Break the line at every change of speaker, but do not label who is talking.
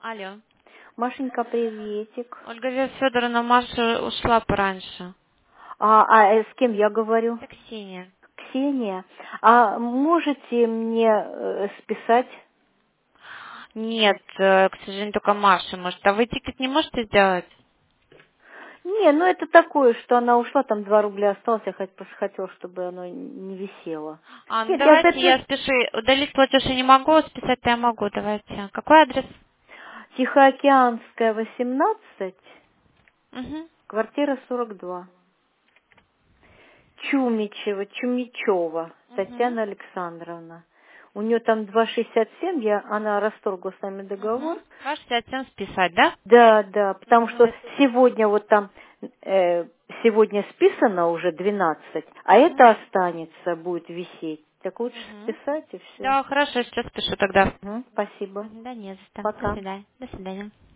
Алло.
Машенька, приветик.
Ольга Федоровна, Маша ушла пораньше.
С кем я говорю?
Это Ксения.
Ксения. А можете мне списать?
Нет, к сожалению, только Маша может. А вы тикет не можете сделать?
Не, ну это такое, что она ушла, там 2 рубля осталось, я просто хотела, чтобы оно не висело.
Ну
Нет, я
давайте
опять
я спешу. Удалить платеж я не могу, списать-то я могу. Давайте. Какой адрес?
Тихоокеанская, 18,
Угу.
квартира 42. Чумичева,
Угу.
Татьяна Александровна. У нее там 2,67, она расторгла с нами договор.
Угу. Ваш 57 списать, да?
Да, да, потому
Угу.
что сегодня вот там, сегодня списано уже 12, а
Угу.
это останется, будет висеть. Так лучше
Угу.
списать и все.
Да, хорошо, сейчас спешу тогда.
Спасибо.
Мгм. Да не за что. До
Пока.
свидания. До свидания.